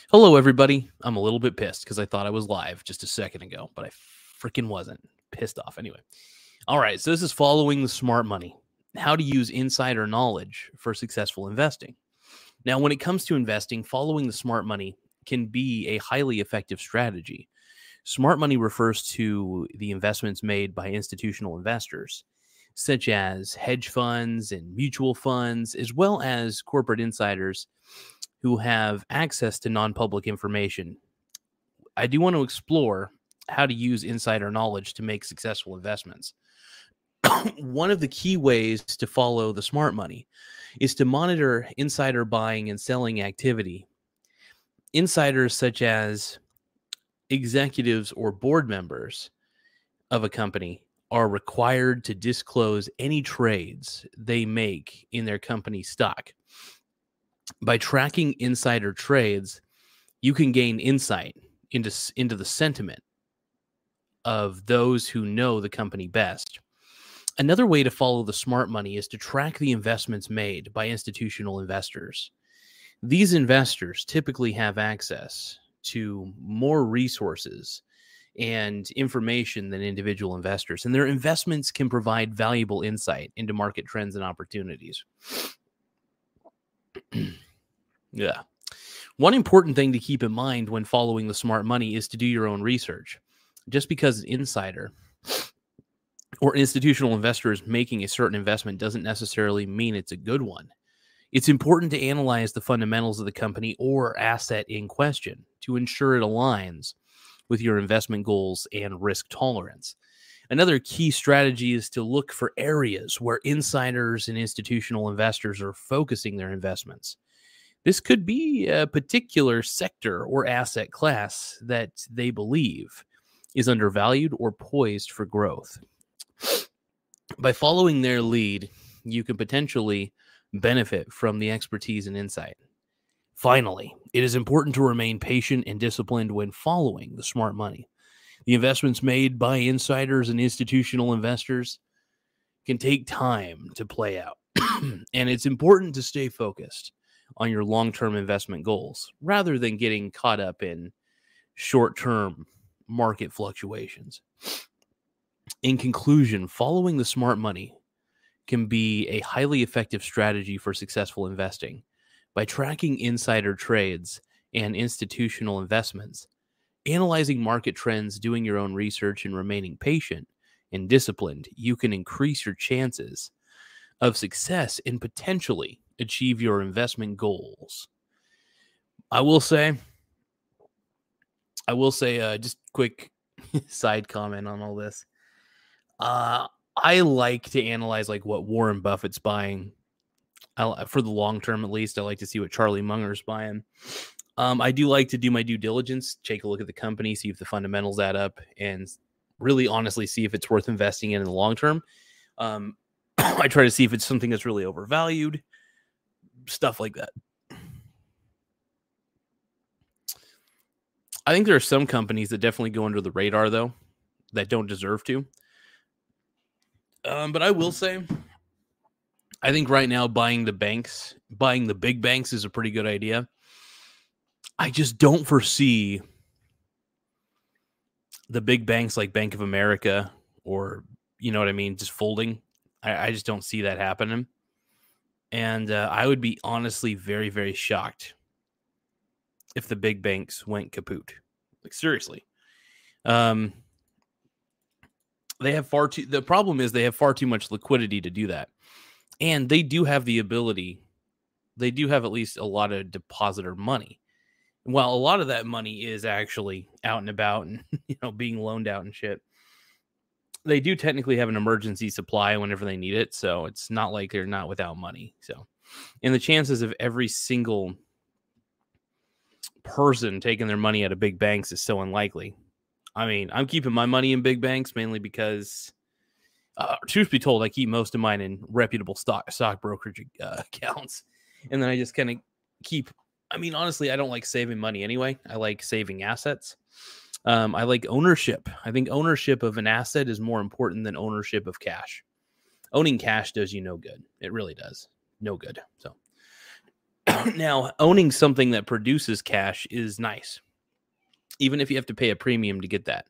Hello, everybody. I'm a little bit pissed because I thought I was live just a second ago, but I freaking wasn't. Pissed off. Anyway. All right. So this is following the smart money. How to use insider knowledge for successful investing. Now, when it comes to investing, following the smart money can be a highly effective strategy. Smart money refers to the investments made by institutional investors, such as hedge funds and mutual funds, as well as corporate insiders who have access to non-public information. I do want to explore how to use insider knowledge to make successful investments. One of the key ways to follow the smart money is to monitor insider buying and selling activity. Insiders such as executives or board members of a company are required to disclose any trades they make in their company stock. By tracking insider trades, you can gain insight into the sentiment of those who know the company best. Another way to follow the smart money is to track the investments made by institutional investors. These investors typically have access to more resources and information than individual investors, and their investments can provide valuable insight into market trends and opportunities. Yeah. One important thing to keep in mind when following the smart money is to do your own research. Just because an insider or institutional investor is making a certain investment doesn't necessarily mean it's a good one. It's important to analyze the fundamentals of the company or asset in question to ensure it aligns with your investment goals and risk tolerance. Another key strategy is to look for areas where insiders and institutional investors are focusing their investments. This could be a particular sector or asset class that they believe is undervalued or poised for growth. By following their lead, you can potentially benefit from the expertise and insight. Finally, it is important to remain patient and disciplined when following the smart money. The investments made by insiders and institutional investors can take time to play out, and it's important to stay focused on your long-term investment goals rather than getting caught up in short-term market fluctuations. In conclusion, following the smart money can be a highly effective strategy for successful investing. By tracking insider trades and institutional investments, analyzing market trends, doing your own research, and remaining patient and disciplined, you can increase your chances of success and potentially achieve your investment goals. I will say, just quick side comment on all this. I like to analyze like what Warren Buffett's buying. For the long term, at least, I like to see what Charlie Munger's buying. I do like to do my due diligence, take a look at the company, see if the fundamentals add up, and really honestly see if it's worth investing in the long term. I try to see if it's something that's really overvalued, stuff like that. I think there are some companies that definitely go under the radar, though, that don't deserve to. But I will say, I think right now buying the big banks is a pretty good idea. I just don't foresee the big banks like Bank of America or, you know what I mean, just folding. I just don't see that happening. And I would be honestly very, very shocked if the big banks went kaput. Like, seriously. The problem is they have far too much liquidity to do that. And they do have the ability, they do have at least a lot of depositor money. While a lot of that money is actually out and about and, being loaned out and shit, they do technically have an emergency supply whenever they need it. So it's not like they're not without money. So, and the chances of every single person taking their money out of big banks is so unlikely. I mean, I'm keeping my money in big banks mainly because, truth be told, I keep most of mine in reputable stock brokerage accounts. And then I just kind of keep, honestly, I don't like saving money anyway. I like saving assets. I like ownership. I think ownership of an asset is more important than ownership of cash. Owning cash does you no good. It really does. No good. So Now, owning something that produces cash is nice, even if you have to pay a premium to get that.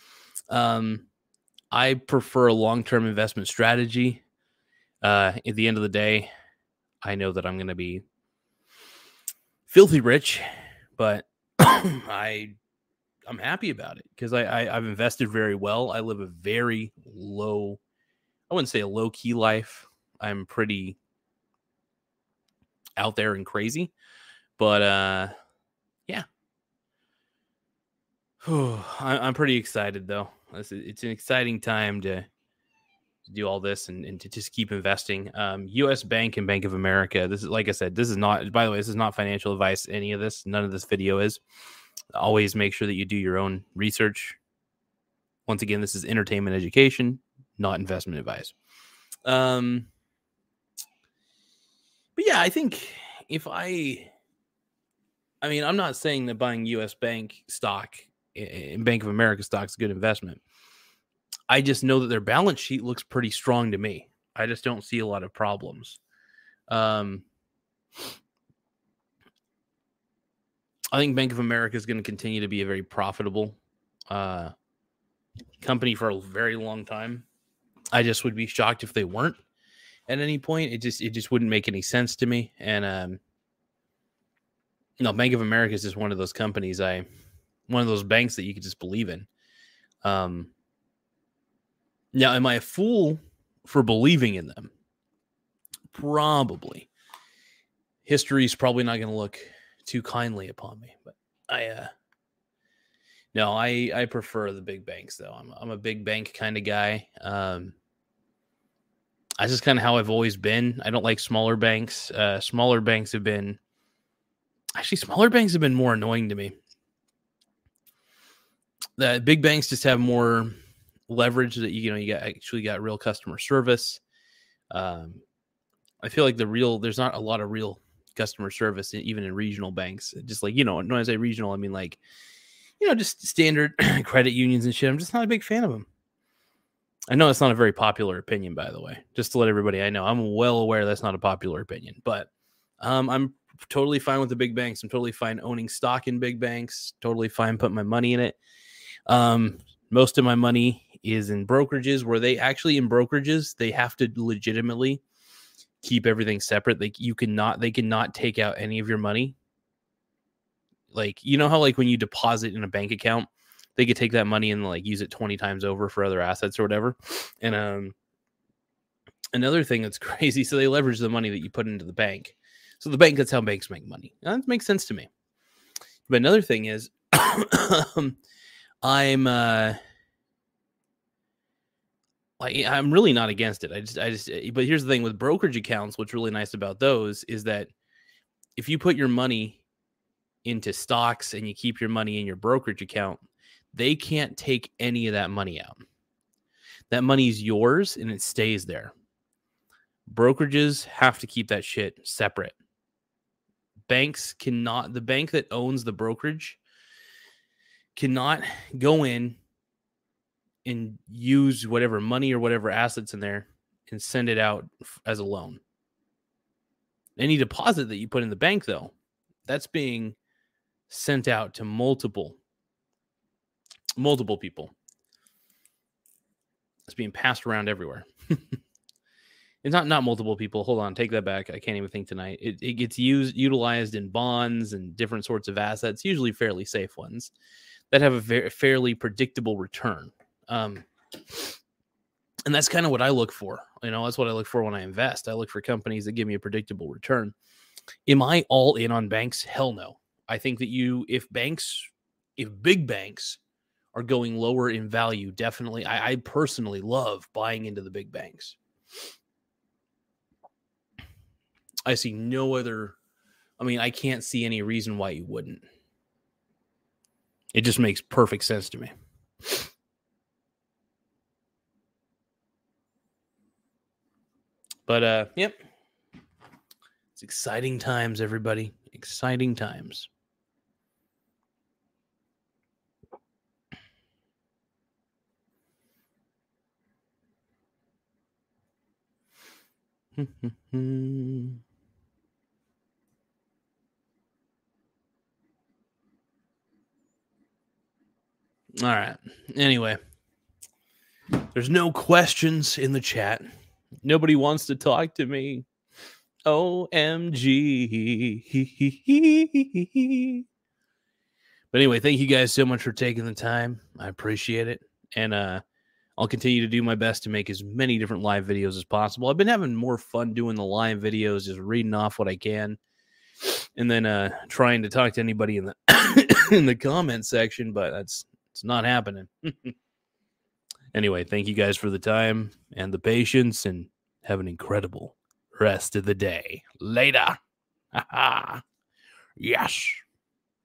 I prefer a long-term investment strategy. At the end of the day, I know that I'm going to be filthy rich, but I'm happy about it because I've invested very well. I live a very low, I wouldn't say a low key life. I'm pretty out there and crazy, but yeah, I'm pretty excited though. It's an exciting time to do all this and to just keep investing. U.S. Bank and Bank of America. This is, like I said, this is not, by the way, this is not financial advice. Any of this, none of this video is. Always make sure that you do your own research. Once again, this is entertainment education, not investment advice. But yeah, I think if I mean, I'm not saying that buying U.S. Bank stock and Bank of America stock is a good investment. I just know that their balance sheet looks pretty strong to me. I just don't see a lot of problems. I think Bank of America is going to continue to be a very profitable company for a very long time. I just would be shocked if they weren't at any point. It just wouldn't make any sense to me. And no, Bank of America is just one of those companies. One of those banks that you could just believe in. Now, am I a fool for believing in them? Probably. History's probably not going to look too kindly upon me, but I prefer the big banks though. I'm a big bank kind of guy. That's just kind of how I've always been. I don't like smaller banks. Smaller banks have been more annoying to me. The big banks just have more leverage that you got real customer service. I feel like there's not a lot of real customer service even in regional banks. Just like, when I say regional, I mean like, just standard credit unions and shit. I'm just not a big fan of them. I know it's not a very popular opinion, by the way, just to let everybody I know. I'm well aware that's not a popular opinion, but I'm totally fine with the big banks. I'm totally fine owning stock in big banks, totally fine putting my money in it. Most of my money is in brokerages where they have to legitimately keep everything separate. They cannot take out any of your money. Like, how like when you deposit in a bank account, they could take that money and like use it 20 times over for other assets or whatever. And another thing that's crazy, so they leverage the money that you put into the bank. So that's how banks make money. That makes sense to me. But another thing is I'm really not against it. But here's the thing with brokerage accounts, what's really nice about those is that if you put your money into stocks and you keep your money in your brokerage account, they can't take any of that money out. That money's yours and it stays there. Brokerages have to keep that shit separate. Banks cannot, the bank that owns the brokerage cannot go in and use whatever money or whatever assets in there and send it out as a loan. Any deposit that you put in the bank, though, that's being sent out to multiple people. It's being passed around everywhere. It's not multiple people. Hold on, take that back. I can't even think tonight. It gets utilized in bonds and different sorts of assets, usually fairly safe ones that have a fairly predictable return. And that's kind of what I look for. That's what I look for when I invest. I look for companies that give me a predictable return. Am I all in on banks? Hell no. I think that if big banks are going lower in value, definitely, I personally love buying into the big banks. I see no other, I can't see any reason why you wouldn't. It just makes perfect sense to me. But, yep. It's exciting times, everybody. Exciting times. All right. Anyway, there's no questions in the chat. Nobody wants to talk to me. OMG. But anyway, thank you guys so much for taking the time. I appreciate it. And I'll continue to do my best to make as many different live videos as possible. I've been having more fun doing the live videos, just reading off what I can, and then trying to talk to anybody in the in the comment section, but it's not happening. Anyway, thank you guys for the time and the patience, and have an incredible rest of the day. Later. Yes.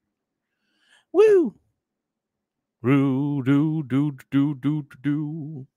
Woo. Do do do do do do.